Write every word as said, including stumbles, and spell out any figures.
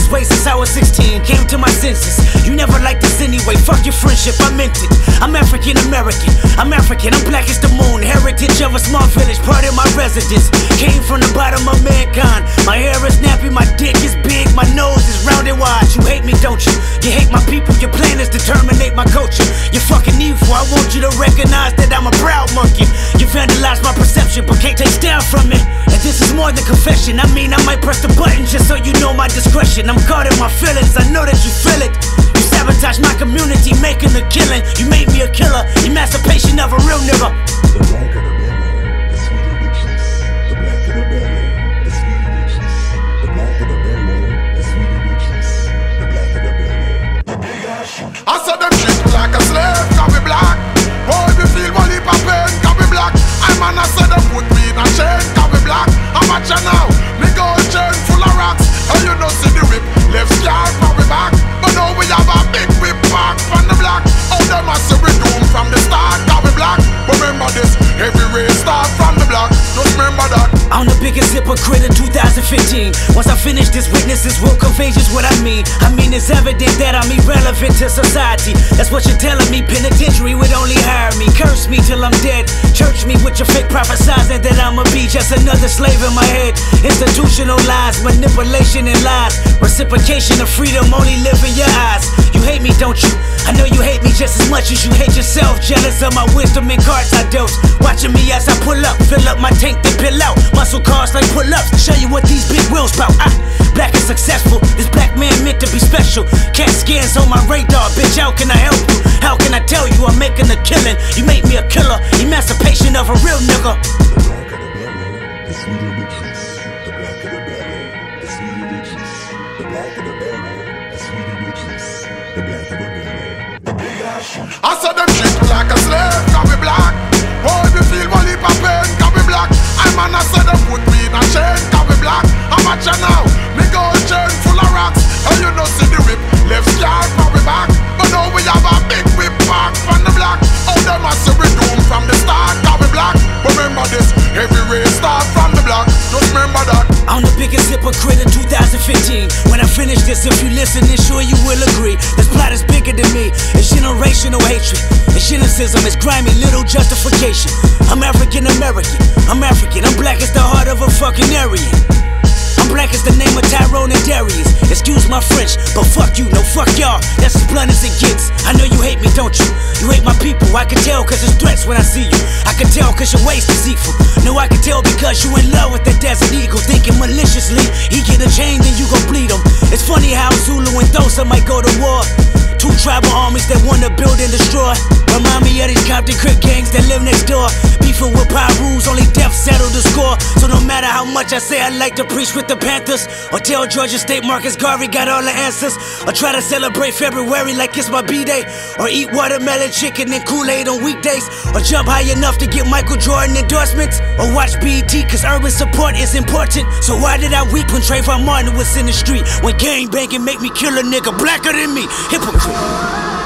this way since I was sixteen. Came to my senses. You never liked this anyway. Fuck your friendship, I meant it. I'm African American. I'm African. I'm black as the moon. Heritage of a small village, part of my residence. Came from the bottom of mankind. My hair is nappy, my dick is big, my nose is round and wide. You hate me, don't you? You hate my people. Your plan is to terminate my culture. You're fucking evil. I want you to recognize that I'm a proud monkey. You vandalized my perception, but can't take down from it. And this is more than confession. I mean, I might press the button just so you know my discretion. I'm guarding my feelings. I know that you feel it. You sabotage my community, making a killing. You made me a killer. Emancipation of a real nigga. The black of the belly, the sweet addictions. The black of the belly, the sweet addictions. The black of the belly, the sweet addictions. The black of the belly, the big ass. I saw them treat me like a slave, can be black. Boy, me feel one heap of pain, can be black. I man, I said them put me in a chain, can be black. I'm at you now, me gold chain full of rocks. And you know see the whip, left scar from me back. But now we have a big whip back from the black. Oh, them a say we doom from the start, can be black. But remember this, every race start from the black. Just remember that. I'm the biggest hypocrite in two thousand fifteen. Once I finish this, witnesses will convey just what I mean. I mean, it's evident that I'm irrelevant to society. That's what you're telling me. Penitentiary would only hire me. Curse me till I'm dead. Church me with your fake prophesizing that I'ma be just another slave in my head. Institutional lies, manipulation and lies. Reciprocation of freedom only live in your eyes. You hate me, don't you? I know you hate me just as much as you hate yourself. Jealous of my wisdom and cards I dose. Watching me as I pull up, fill up my tank, then pill out. Muscle cars like pull-ups, show you what these big wheels bout. I, black and successful, this black man meant to be special. Cat scans on my radar, bitch, how can I help you? How can I tell you I'm making a killing? You made me a killer, emancipation of a real nigga. The black of the belly, the sweet addictions. The black of the belly, the sweet addictions. The black of the belly, the sweet addictions. The black of the belly, the big ass. I saw them treat me like a slave, can be black. Boy, me feel one heap of pain, can be black. I man, I said them put me in a chain, can be black. I'm at you now, me gold chain full of rocks. And you know see the whip, left scar from me back. But now we have a big whip back from the black. Oh, them a say we doom from the start, can be black. But remember this, every race start from the black. Just remember that. I'm the biggest hypocrite in two thousand fifteen. When I finish this, if you listen, then sure you will agree. This plot is bigger than me. It's generational hatred. It's cynicism. It's grimy, little justification. I'm African American. I'm African. I'm black as the heart of a fucking Aryan. I'm black as the name of Tyrone and Darius. Excuse my French, but fuck you, no fuck y'all. That's as blunt as it gets. I know you hate me, don't you? You hate my people. I can tell cause it's threats when I see you. I can tell cause your waist is deceitful. No, I can tell because you in love with that desert eagle. Thinking maliciously, he get a chain then you gon' bleed him. It's funny how Zulu and Xhosa might go to war. Two tribal armies that wanna build and destroy. Remind me of these Compton Crip gangs that live next door. Beefing with power rules, only death settled the score. So no matter how much I say I like to preach with the Panthers, or tell Georgia State Marcus Garvey got all the answers, or try to celebrate February like it's my B-Day, or eat watermelon chicken and Kool-Aid on weekdays, or jump high enough to get Michael Jordan endorsements, or watch B E T cause urban support is important. So why did I weep when Trayvon Martin was in the street? When gang banging make me kill a nigga blacker than me? Hypocrite.